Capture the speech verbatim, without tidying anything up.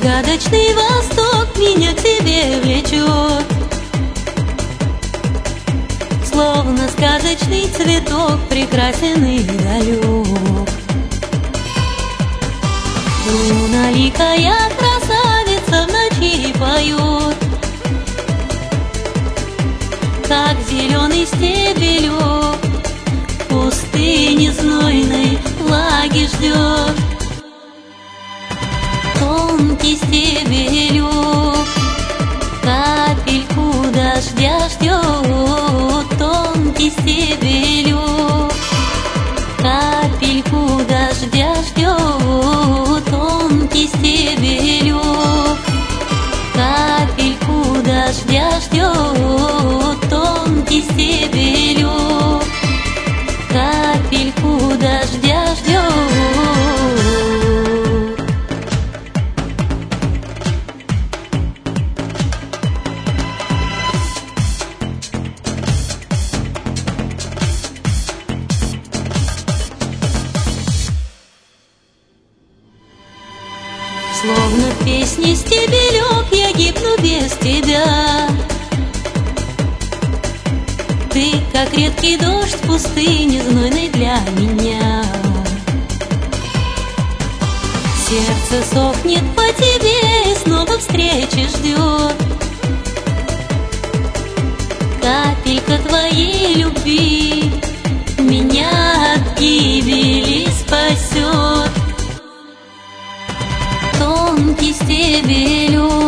Загадочный восток меня к себе влечет, словно сказочный цветок, прекрасен и далек. Луналикая красавица в ночи поет, как зеленый стебелек пустыни знойной влаги ждет. Тонкий стебелек капельку дождя ждет, тонкий стебелек капельку дождя ждет, тонкий стебелек капельку дождя ждет, тонкий стебелек капельку дождя ждет. Словно в песне стебелек я гибну без тебя. Ты, как редкий дождь в пустыне знойной для меня. Сердце сохнет по тебе и снова встречи ждет. Капелька твоей любви меня от гибели спасет. Тонкий стебелек